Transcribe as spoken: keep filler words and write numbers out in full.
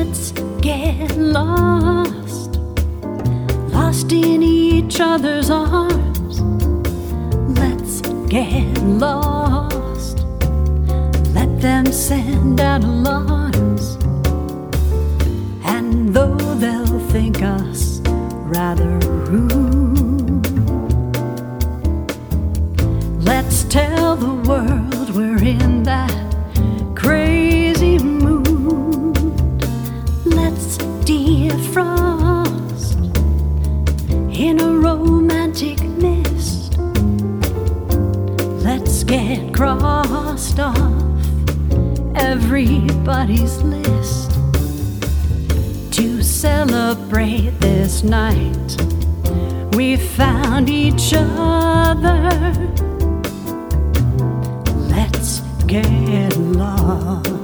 Let's get lost, lost in each other's arms. Let's get lost, let them send out alarms. And though they'll think us rather rude, let's tell the world we're in that crazy mood. Let's defrost in a romantic mist. Let's get crossed off everybody's list. To celebrate this night, we found each other. Let's get lost.